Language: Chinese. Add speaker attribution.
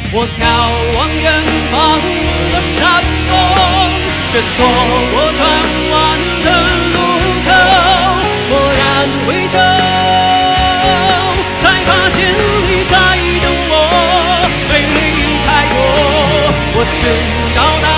Speaker 1: 我眺望远方的山峰，却错过转弯的路口。蓦然回首，才发现你在等我，没离开过。我寻找到